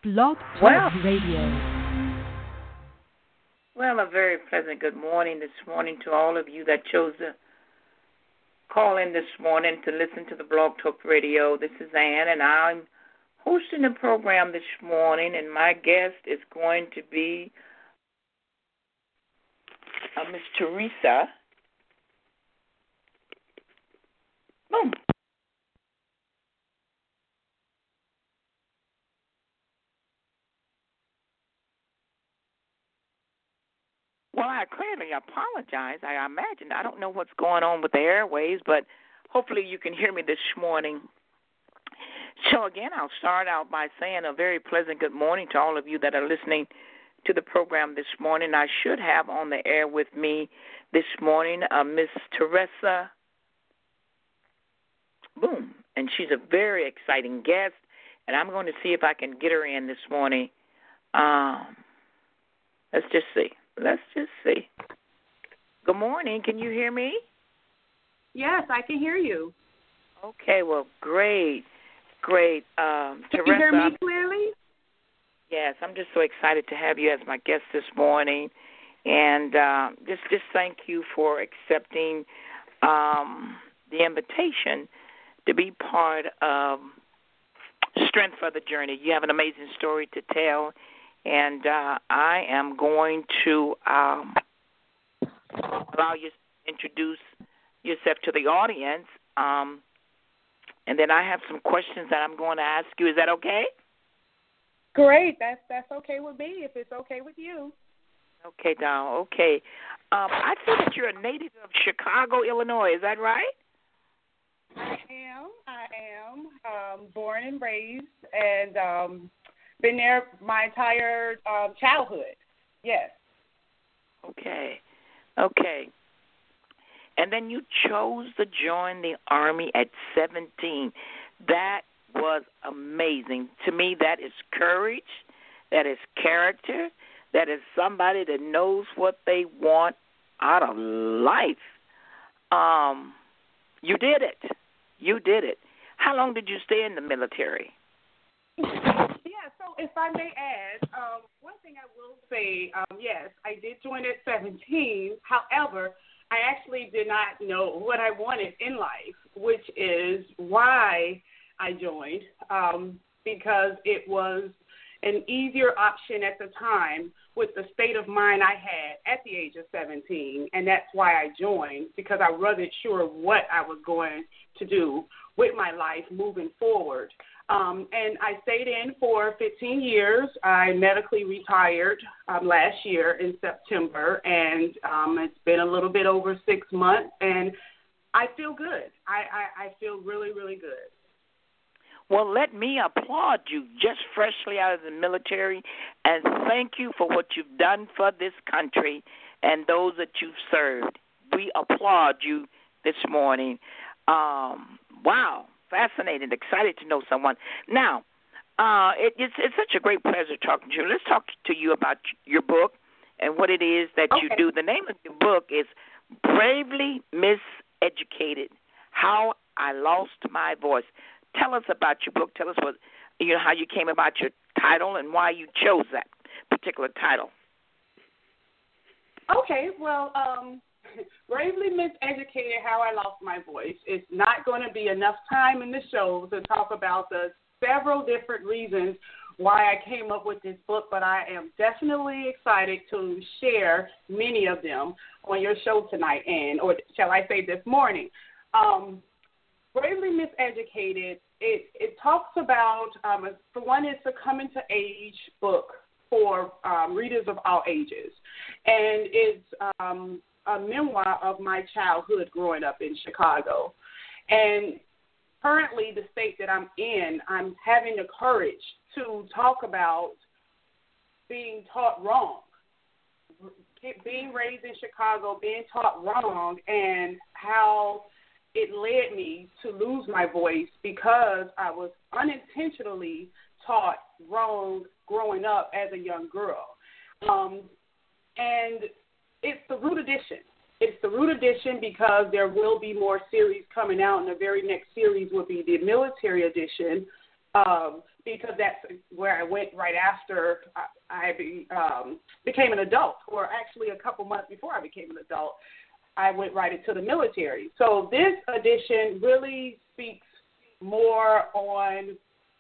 Blog Well, Talk Radio. a very pleasant good morning this morning to all of you that chose to call in this morning to listen to the Blog Talk Radio. This is Ann, and I'm hosting the program this morning, and my guest is going to be Miss Teresa. Boom. Well, I clearly apologize. I imagine. I don't know what's going on with the airways, but hopefully you can hear me this morning. So, again, I'll start out by saying a very pleasant good morning to all of you that are listening to the program this morning. I should have on the air with me this morning Miss Teresa Boom, and she's a very exciting guest, and I'm going to see if I can get her in this morning. Let's just see. Good morning. Can you hear me? Yes, I can hear you. Okay, well, great. Can Teresa, you hear me clearly? Yes, I'm just so excited to have you as my guest this morning, and just thank you for accepting the invitation to be part of Strength for the Journey. You have an amazing story to tell, and I am going to allow you to introduce yourself to the audience, and then I have some questions that I'm going to ask you. Is that okay? Great. That's okay with me if it's okay with you. Okay, Don. Okay. I see that you're a native of Chicago, Illinois. Is that right? I am born and raised and been there my entire childhood. Yes. Okay. And then you chose to join the Army at 17. That was amazing. To me, that is courage. That is character. That is somebody that knows what they want out of life. You did it. How long did you stay in the military? Yeah, so if I may add, one thing I will say, yes, I did join at 17. However, I actually did not know what I wanted in life, which is why I joined, because it was an easier option at the time with the state of mind I had at the age of 17, and that's why I joined, because I wasn't sure what I was going to do with my life moving forward. And I stayed in for 15 years. I medically retired last year in September, and it's been a little bit over 6 months, and I feel good. I feel really, really good. Well, let me applaud you just freshly out of the military, and thank you for what you've done for this country and those that you've served. We applaud you this morning. Wow, fascinating, excited to know someone. Now, it's such a great pleasure talking to you. Let's talk to you about your book and what it is that you do. The name of your book is Bravely Miseducated, How I Lost My Voice. Tell us about your book. Tell us how you came about your title and why you chose that particular title. Okay, well, Bravely Miseducated, How I Lost My Voice. It's not going to be enough time in the show to talk about the several different reasons why I came up with this book, but I am definitely excited to share many of them on your show tonight, or shall I say this morning. Bravely Miseducated, it talks about, for one, it's a coming-to-age book for readers of all ages. And it's a memoir of my childhood growing up in Chicago. And currently, the state that I'm in, I'm having the courage to talk about being taught wrong. Being raised in Chicago, being taught wrong, and how it led me to lose my voice because I was unintentionally taught wrong growing up as a young girl. And it's the Root Edition. It's the Root Edition because there will be more series coming out, and the very next series will be the Military Edition. because that's where I went right after I became an adult, or actually a couple months before I became an adult. I went right into the military. So this edition really speaks more on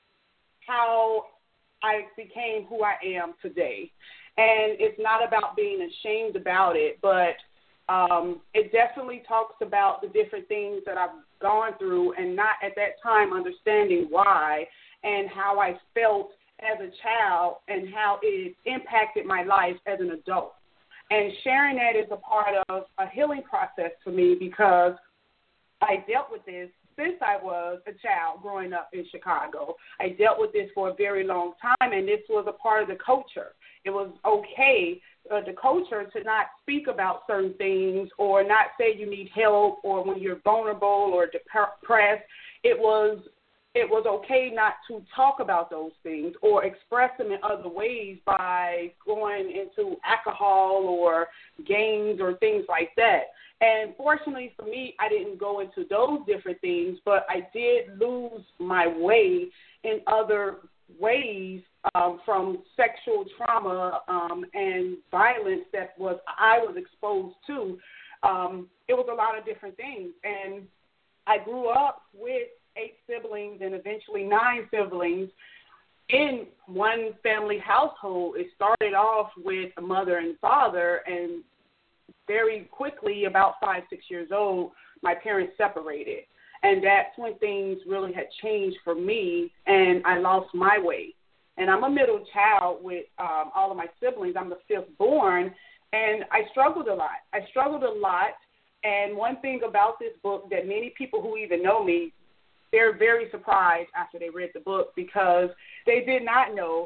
how I became who I am today. And it's not about being ashamed about it, but it definitely talks about the different things that I've gone through and not at that time understanding why, and how I felt as a child and how it impacted my life as an adult. And sharing that is a part of a healing process for me, because I dealt with this since I was a child growing up in Chicago. I dealt with this for a very long time, and this was a part of the culture. It was okay, the culture, to not speak about certain things or not say you need help or when you're vulnerable or depressed. It was okay not to talk about those things or express them in other ways by going into alcohol or games or things like that. And fortunately for me, I didn't go into those different things, but I did lose my way in other ways from sexual trauma and violence that I was exposed to. It was a lot of different things. And I grew up with 8 siblings and eventually 9 siblings in one family household. It started off with a mother and father, and very quickly, about 5-6 years old, my parents separated. And that's when things really had changed for me, and I lost my way. And I'm a middle child with all of my siblings. I'm the 5th born, and I struggled a lot. And one thing about this book that many people who even know me, they're very surprised after they read the book, because they did not know.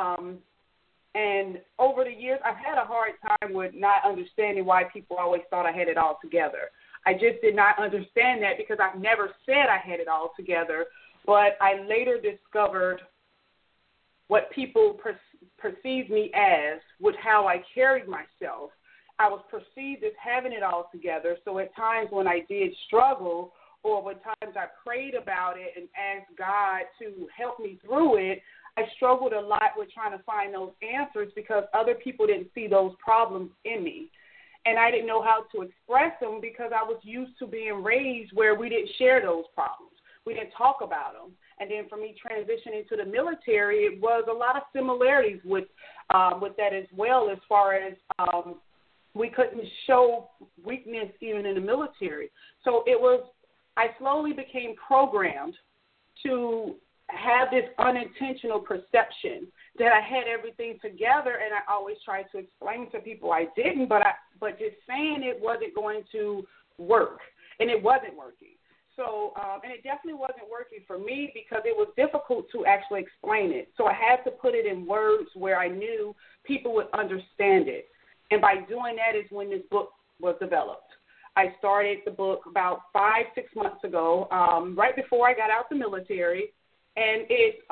And over the years, I've had a hard time with not understanding why people always thought I had it all together. I just did not understand that, because I've never said I had it all together. But I later discovered what people perceived me as with how I carried myself. I was perceived as having it all together. So at times when I did struggle, or when times I prayed about it and asked God to help me through it, I struggled a lot with trying to find those answers, because other people didn't see those problems in me. And I didn't know how to express them, because I was used to being raised where we didn't share those problems. We didn't talk about them. And then for me transitioning to the military, it was a lot of similarities with that as well, as far as we couldn't show weakness even in the military. So I slowly became programmed to have this unintentional perception that I had everything together, and I always tried to explain to people I didn't, but just saying it wasn't going to work, and it wasn't working. So, and it definitely wasn't working for me, because it was difficult to actually explain it. So I had to put it in words where I knew people would understand it. And by doing that is when this book was developed. I started the book about 5-6 months ago, right before I got out the military. And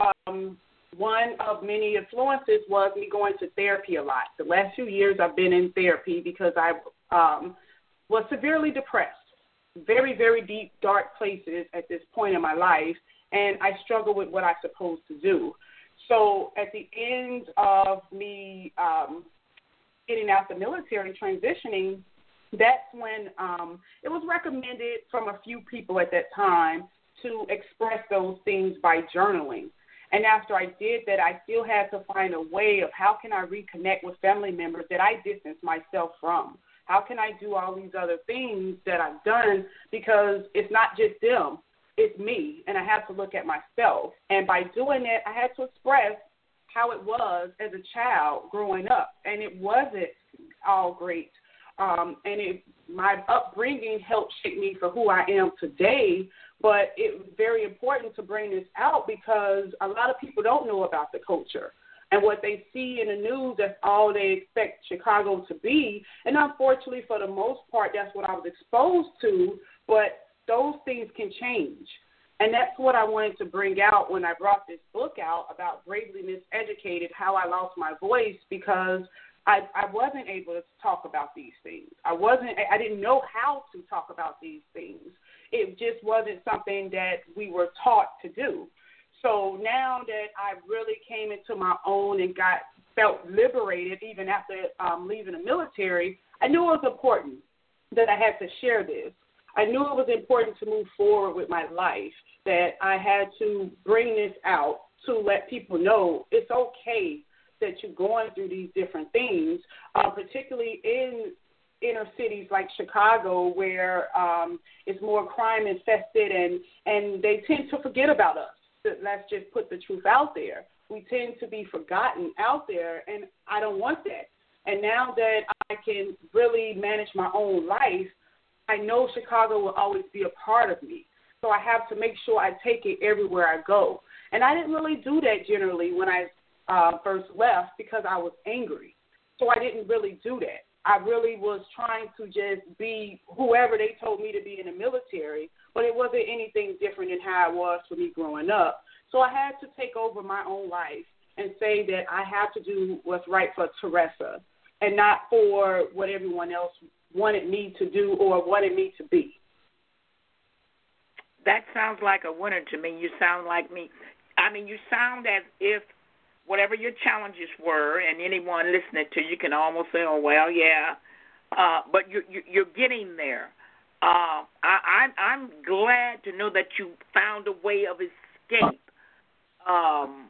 one of many influences was me going to therapy a lot. The last few years I've been in therapy because I was severely depressed, very, very deep, dark places at this point in my life, and I struggled with what I'm supposed to do. So at the end of me getting out the military, transitioning, that's when it was recommended from a few people at that time to express those things by journaling. And after I did that, I still had to find a way of how can I reconnect with family members that I distanced myself from. How can I do all these other things that I've done, because it's not just them, it's me, and I have to look at myself. And by doing that, I had to express how it was as a child growing up, and it wasn't all great. My upbringing helped shape me for who I am today, but it was very important to bring this out because a lot of people don't know about the culture. And what they see in the news, that's all they expect Chicago to be. And unfortunately, for the most part, that's what I was exposed to, but those things can change. And that's what I wanted to bring out when I brought this book out about Bravely Miseducated, how I lost my voice, because I wasn't able to talk about these things. I didn't know how to talk about these things. It just wasn't something that we were taught to do. So now that I really came into my own and felt liberated even after leaving the military, I knew it was important that I had to share this. I knew it was important to move forward with my life, that I had to bring this out to let people know it's okay that you're going through these different things, particularly in inner cities like Chicago, where it's more crime infested, and they tend to forget about us. Let's just put the truth out there. We tend to be forgotten out there, and I don't want that. And now that I can really manage my own life, I know Chicago will always be a part of me. So I have to make sure I take it everywhere I go. And I didn't really do that generally when I first left because I was angry. So I didn't really do that. I really was trying to just be whoever they told me to be in the military, but it wasn't anything different than how it was for me growing up. So I had to take over my own life and say that I have to do what's right for Teresa and not for what everyone else wanted me to do or wanted me to be. That sounds like a winner to me. You sound like me. I mean, you sound as if whatever your challenges were, and anyone listening to you can almost say, oh, well, yeah, but you're getting there. I'm glad to know that you found a way of escape. I'm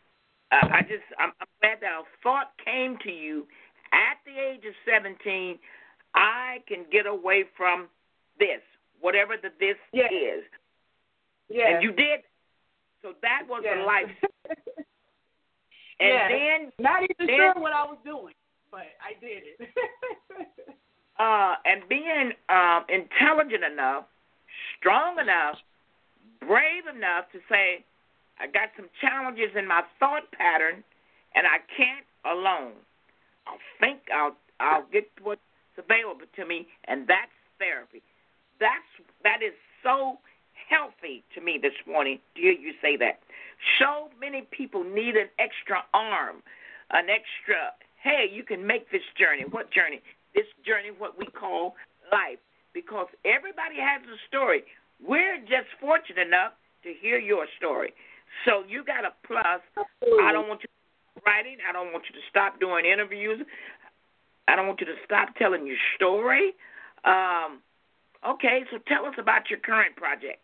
glad that a thought came to you at the age of 17, I can get away from this, whatever this is. Yeah. And you did. So that was a life. And then not even sure what I was doing, but I did it. And being intelligent enough, strong enough, brave enough to say, I got some challenges in my thought pattern, and I can't alone. I'll get what's available to me, and that's therapy. That is so healthy to me this morning to hear you say that. So many people need an extra arm, an extra, hey, you can make this journey. What journey? This journey, what we call life, because everybody has a story. We're just fortunate enough to hear your story. So you got a plus. Absolutely. I don't want you to stop writing. I don't want you to stop doing interviews. I don't want you to stop telling your story. Okay, so tell us about your current projects.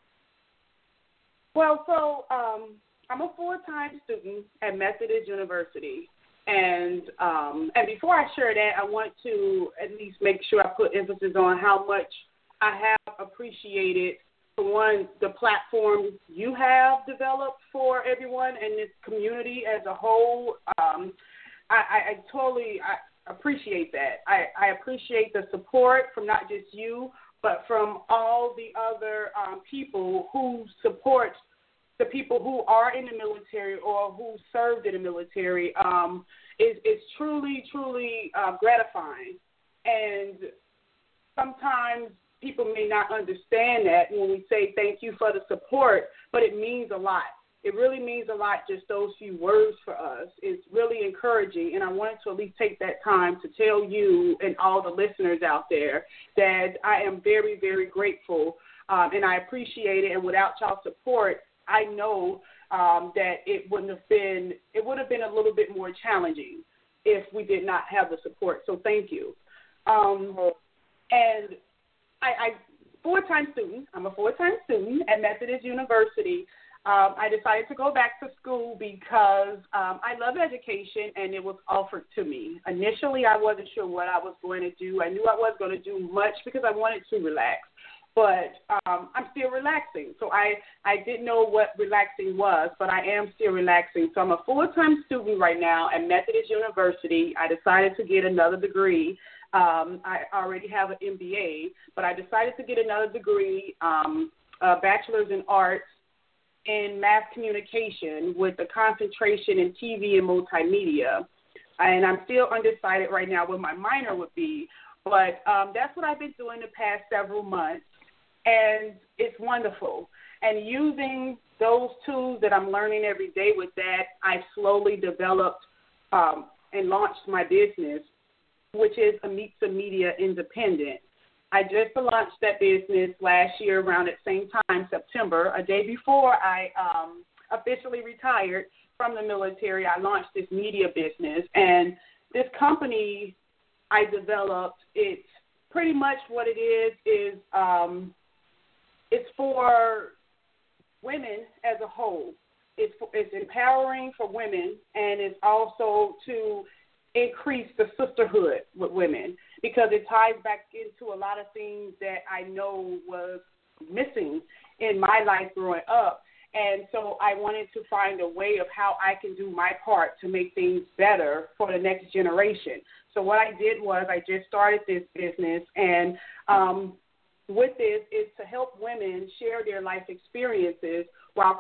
Well, so I'm a full-time student at Methodist University. And before I share that, I want to at least make sure I put emphasis on how much I have appreciated, for one, the platform you have developed for everyone in this community as a whole. I totally appreciate that. I appreciate the support from not just you, but from all the other people who support the people who are in the military or who served in the military. Is truly, truly gratifying. And sometimes people may not understand that when we say thank you for the support, but it means a lot. It really means a lot, just those few words for us. It's really encouraging, and I wanted to at least take that time to tell you and all the listeners out there that I am very, very grateful, and I appreciate it. And without y'all support, I know that it would have been a little bit more challenging if we did not have the support. So thank you. And I'm a full-time student at Methodist University. I decided to go back to school because I love education, and it was offered to me. Initially, I wasn't sure what I was going to do. I knew I wasn't going to do much because I wanted to relax. But I'm still relaxing. So I didn't know what relaxing was, but I am still relaxing. So I'm a full-time student right now at Methodist University. I decided to get another degree. I already have an MBA, but I decided to get another degree, a bachelor's in arts in mass communication with a concentration in TV and multimedia. And I'm still undecided right now what my minor would be, but that's what I've been doing the past several months. And it's wonderful. And using those tools that I'm learning every day with that, I've slowly developed and launched my business, which is Amitza Media Independent. I just launched that business last year around the same time, September, a day before I officially retired from the military, I launched this media business. And this company I developed, it's pretty much what it is it's for women as a whole. It's empowering for women, and it's also to increase the sisterhood with women, because it ties back into a lot of things that I know was missing in my life growing up. And so I wanted to find a way of how I can do my part to make things better for the next generation. So what I did was I just started this business, and with this is to help women share their life experiences while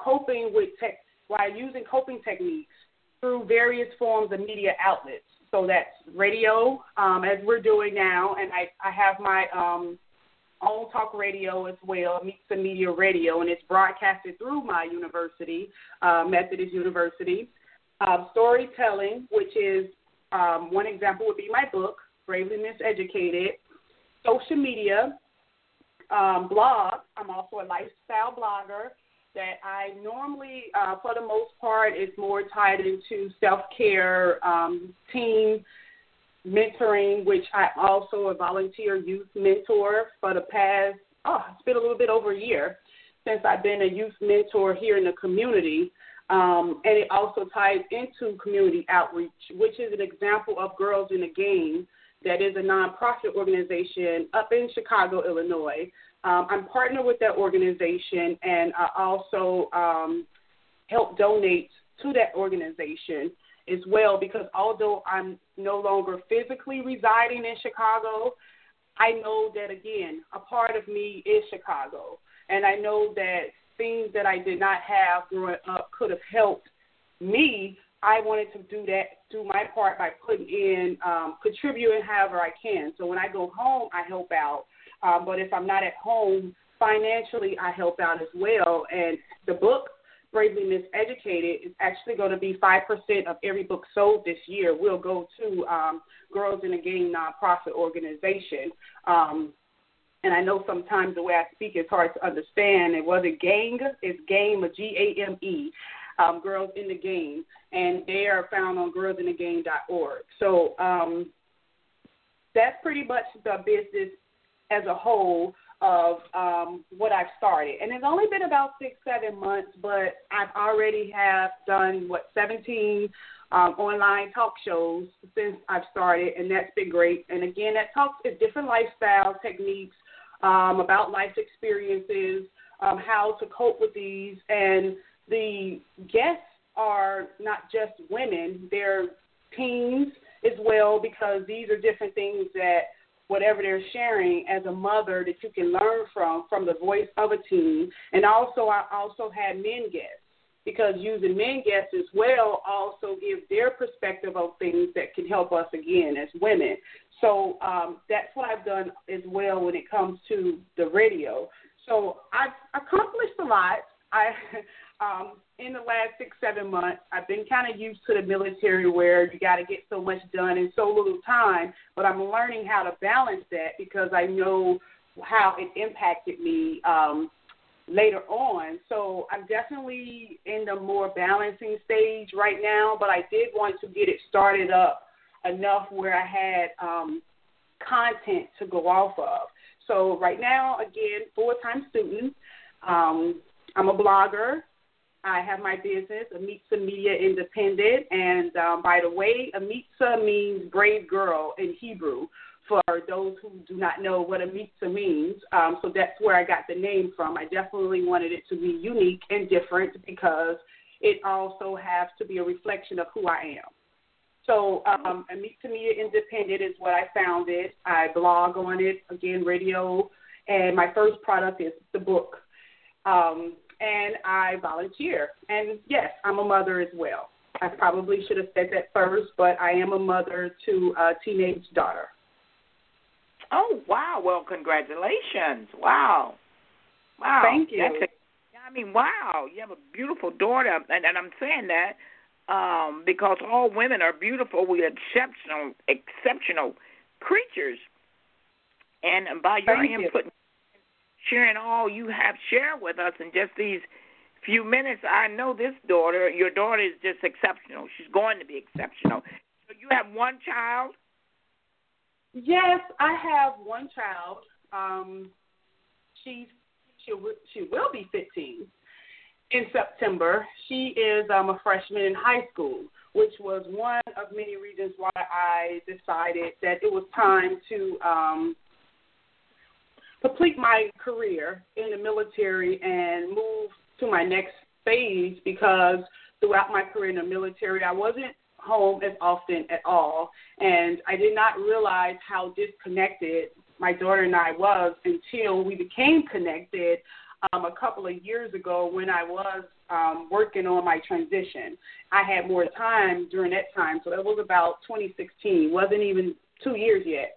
using coping techniques through various forms of media outlets. So that's radio, as we're doing now, and I have my own talk radio as well, Meets the Media Radio, and it's broadcasted through my university, Methodist University. Storytelling, which is one example would be my book, Bravely Miseducated. Social media, blog. I'm also a lifestyle blogger that I normally, for the most part, is more tied into self-care, team mentoring, which I also a volunteer youth mentor for the past, it's been a little bit over a year since I've been a youth mentor here in the community. And it also ties into community outreach, which is an example of Girls in the Game, that is a nonprofit organization up in Chicago, Illinois. I'm partnered with that organization, and I also help donate to that organization as well, because although I'm no longer physically residing in Chicago, I know that, again, a part of me is Chicago, and I know that things that I did not have growing up could have helped me. I wanted to do my part by putting in, contributing however I can. So when I go home, I help out. But if I'm not at home financially, I help out as well. And the book, Bravely Miseducated, is actually going to be 5% of every book sold this year will go to Girls in the Game nonprofit organization. And I know sometimes the way I speak is hard to understand. It wasn't gang, it's game, a G-A-M-E, Girls in the Game. And they are found on girlsinthegame.org. So that's pretty much the business as a whole of what I've started. And it's only been about 6-7 months, but I've already have done, 17 online talk shows since I've started, and that's been great. And again, that talks is different lifestyle techniques, about life experiences, how to cope with these. And the guests are not just women, they're teens as well, because these are different things that whatever they're sharing as a mother that you can learn from the voice of a teen. And also, I also had men guests, because using men guests as well also gives their perspective of things that can help us, again, as women. So that's what I've done as well when it comes to the radio. So I've accomplished a lot. In the last 6-7 months, I've been kind of used to the military where you got to get so much done in so little time, but I'm learning how to balance that, because I know how it impacted me later on. So I'm definitely in the more balancing stage right now, but I did want to get it started up enough where I had content to go off of. So right now, again, full-time student. I'm a blogger. I have my business, Amitsa Media Independent, and by the way, Amitsa means brave girl in Hebrew, for those who do not know what Amitsa means. So that's where I got the name from. I definitely wanted it to be unique and different, because it also has to be a reflection of who I am. So Amitsa Media Independent is what I founded. I blog on it, again, radio, and my first product is the book. And I volunteer. And, yes, I'm a mother as well. I probably should have said that first, but I am a mother to a teenage daughter. Oh, wow. Well, congratulations. Wow. Thank you. Wow. You have a beautiful daughter. And I'm saying that because all women are beautiful. We're exceptional creatures. And by your input, sharing all you have shared with us in just these few minutes, I know this daughter, your daughter is just exceptional. She's going to be exceptional. So you have one child? Yes, I have one child. She will be 15 in September. She is a freshman in high school, which was one of many reasons why I decided that it was time to complete my career in the military and move to my next phase, because throughout my career in the military, I wasn't home as often at all, and I did not realize how disconnected my daughter and I was until we became connected a couple of years ago when I was working on my transition. I had more time during that time, so that was about 2016. Wasn't even 2 years yet.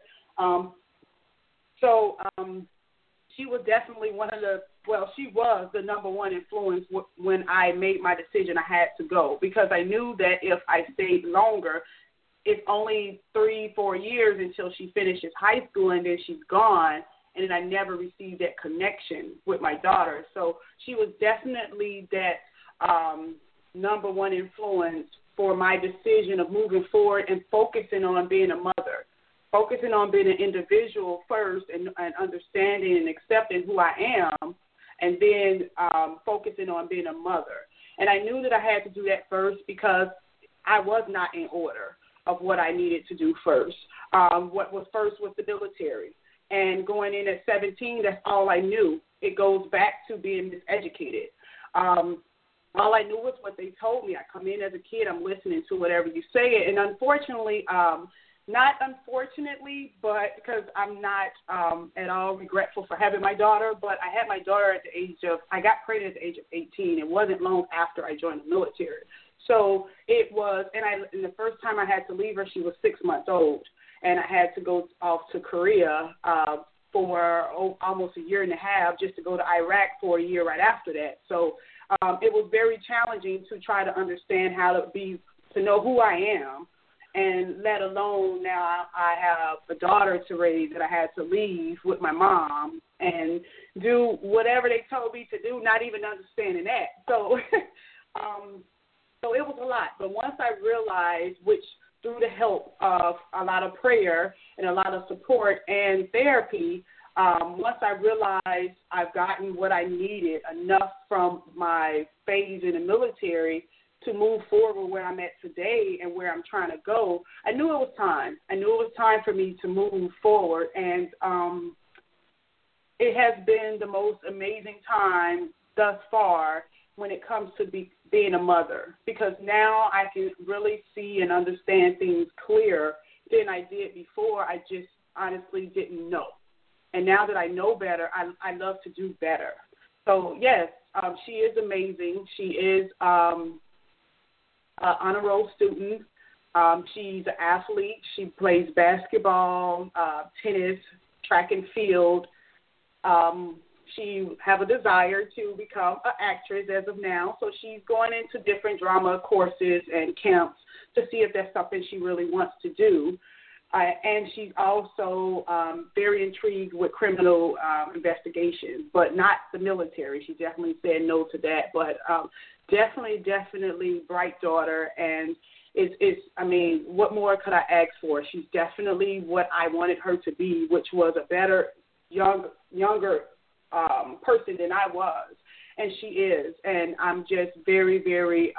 She was definitely she was the number one influence when I made my decision I had to go, because I knew that if I stayed longer, it's only 3-4 years until she finishes high school, and then she's gone, and then I never received that connection with my daughter. So she was definitely that number one influence for my decision of moving forward and focusing on being a mother, focusing on being an individual first and understanding and accepting who I am, and then focusing on being a mother. And I knew that I had to do that first because I was not in order of what I needed to do first. What was first was the military. And going in at 17, that's all I knew. It goes back to being miseducated. All I knew was what they told me. I come in as a kid, I'm listening to whatever you say. And unfortunately, not unfortunately, but because I'm not at all regretful for having my daughter, but I had my daughter I got pregnant at the age of 18. It wasn't long after I joined the military. So it was, and the first time I had to leave her, she was 6 months old, and I had to go off to Korea for almost a year and a half just to go to Iraq for a year right after that. So it was very challenging to try to understand to know who I am, and let alone now I have a daughter to raise that I had to leave with my mom and do whatever they told me to do, not even understanding that. So so it was a lot. But once I realized, which through the help of a lot of prayer and a lot of support and therapy, once I realized I've gotten what I needed enough from my phase in the military to move forward where I'm at today and where I'm trying to go, I knew it was time. I knew it was time for me to move forward. And it has been the most amazing time thus far when it comes to being a mother, because now I can really see and understand things clearer than I did before. I just honestly didn't know. And now that I know better, I love to do better. So, yes, she is amazing. She is an honor roll student. She's an athlete. She plays basketball, tennis, track and field. She have a desire to become an actress as of now, so she's going into different drama courses and camps to see if that's something she really wants to do. And she's also very intrigued with criminal investigations, but not the military. She definitely said no to that, but definitely bright daughter, and what more could I ask for? She's definitely what I wanted her to be, which was a better, younger person than I was, and she is. And I'm just very, very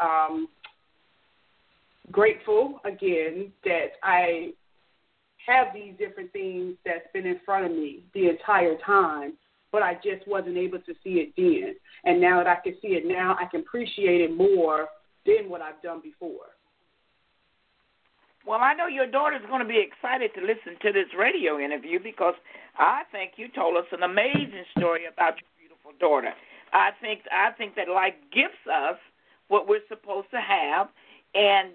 grateful again that I have these different things that's been in front of me the entire time, but I just wasn't able to see it then. And now that I can see it now, I can appreciate it more than what I've done before. Well, I know your daughter's going to be excited to listen to this radio interview, because I think you told us an amazing story about your beautiful daughter. I think that life gives us what we're supposed to have, and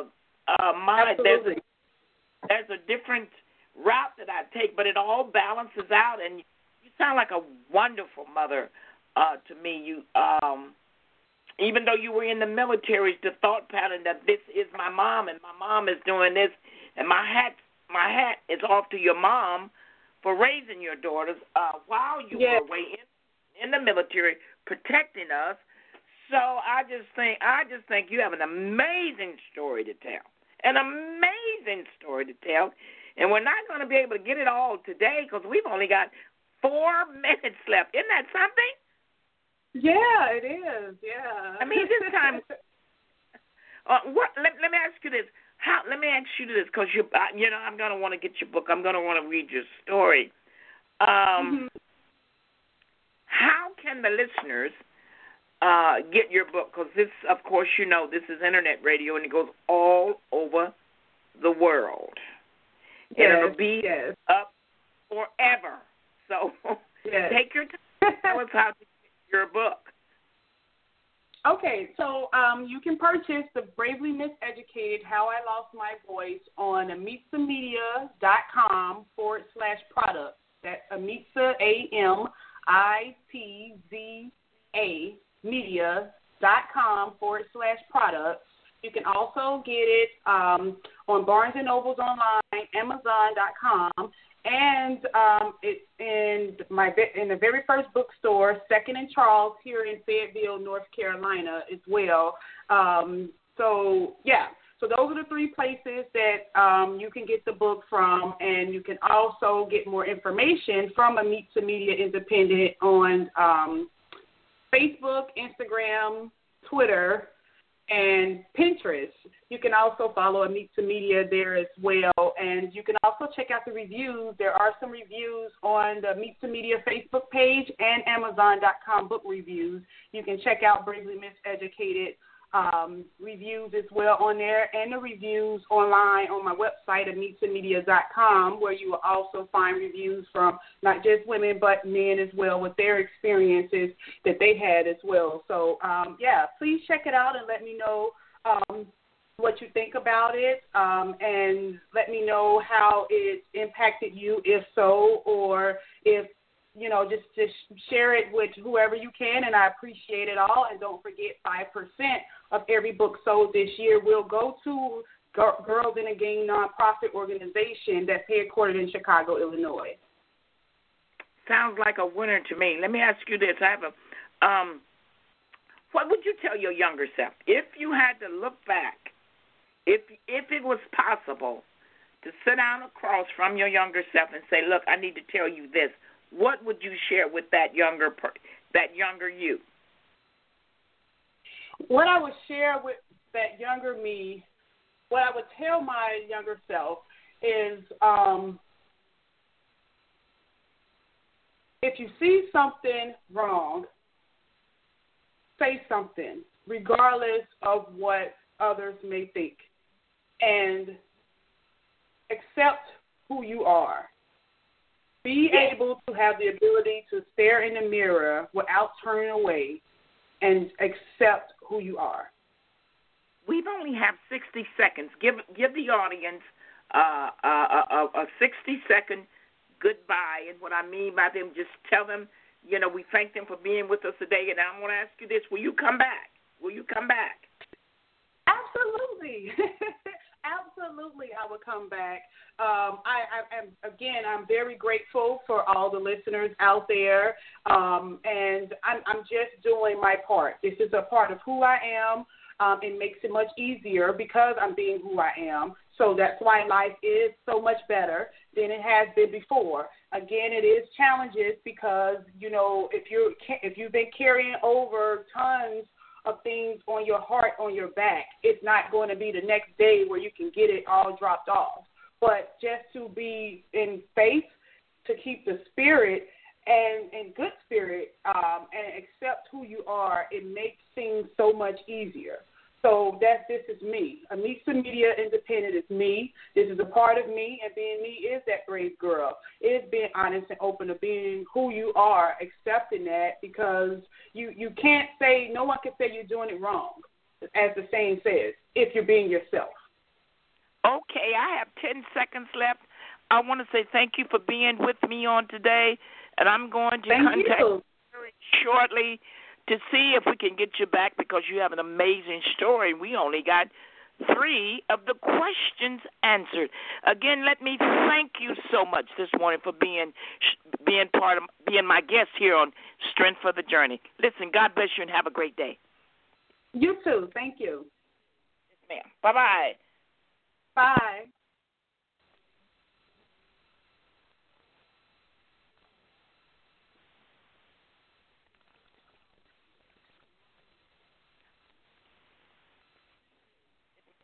there's a different route that I take, but it all balances out, and you sound like a wonderful mother to me. You even though you were in the military, the thought pattern that this is my mom and my mom is doing this, and my hat is off to your mom for raising your daughters while you were away in the military, protecting us. So I just think you have an amazing story to tell. An amazing story to tell. And we're not going to be able to get it all today because we've only got 4 minutes left. Isn't that something? Yeah, it is. Yeah. I mean, this time. Let me ask you this. Let me ask you this because I'm going to want to get your book. I'm going to want to read your story. How can the listeners get your book? Because this, of course, this is internet radio and it goes all over the world. Yes, and it'll be up forever. So take your time. Tell us how to get your book. Okay, so you can purchase the Bravely Miseducated, How I Lost My Voice on amitzamedia.com/product. That's Amitza, AMITZA, media.com/product. You can also get it on Barnes & Noble's online, Amazon.com, and it's in the very first bookstore, Second and Charles, here in Fayetteville, North Carolina, as well. So those are the 3 places that you can get the book from, and you can also get more information from Amitza Media Independent on Facebook, Instagram, Twitter, and Pinterest. You can also follow Amitza Media there as well, and you can also check out the reviews. There are some reviews on the Amitza Media Facebook page and Amazon.com book reviews. You can check out Bravely Miseducated reviews as well on there, and the reviews online on my website, amitzamedia.com, where you will also find reviews from not just women but men as well with their experiences that they had as well. So, please check it out and let me know what you think about it, and let me know how it impacted you, if so, or if just share it with whoever you can, and I appreciate it all. And don't forget, 5% of every book sold this year will go to Girls in a Gang nonprofit organization that's headquartered in Chicago, Illinois. Sounds like a winner to me. Let me ask you this. I have what would you tell your younger self if you had to look back, if it was possible to sit down across from your younger self and say, look, I need to tell you this? What would you share with that younger you? What I would share with that younger me, what I would tell my younger self is, if you see something wrong, say something, regardless of what others may think, and accept who you are. Be able to have the ability to stare in the mirror without turning away and accept who you are. We've only have 60 seconds. Give the audience a 60-second goodbye. And what I mean by them, just tell them, we thank them for being with us today. And I want to ask you this. Will you come back? Will you come back? Absolutely. Absolutely, I will come back. I'm very grateful for all the listeners out there, and I'm just doing my part. This is a part of who I am. It makes it much easier because I'm being who I am. So that's why life is so much better than it has been before. Again, it is challenges because if you've been carrying over tons of things on your heart, on your back, it's not going to be the next day where you can get it all dropped off. But just to be in faith, to keep the spirit and in good spirit, and accept who you are, it makes things so much easier. So this is me. Amitza Media Independent is me. This is a part of me, and being me is that brave girl. It is being honest and open to being who you are, accepting that, because you can't say, no one can say you're doing it wrong, as the saying says, if you're being yourself. Okay, I have 10 seconds left. I want to say thank you for being with me on today, and I'm going to contact you very shortly to see if we can get you back because you have an amazing story. We only got 3 of the questions answered. Again, let me thank you so much this morning for being my guest here on Strength for the Journey. Listen, God bless you and have a great day. You too. Thank you. Yes, ma'am. Bye-bye. Bye.